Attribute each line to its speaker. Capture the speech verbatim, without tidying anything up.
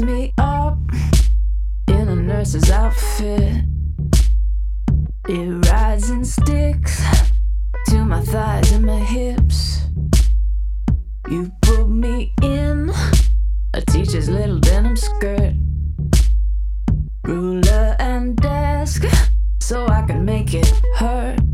Speaker 1: dressed me up in a nurse's outfit. It rides and sticks to my thighs and my hips. You put me in a teacher's little denim skirt, ruler and desk so I can make it hurt.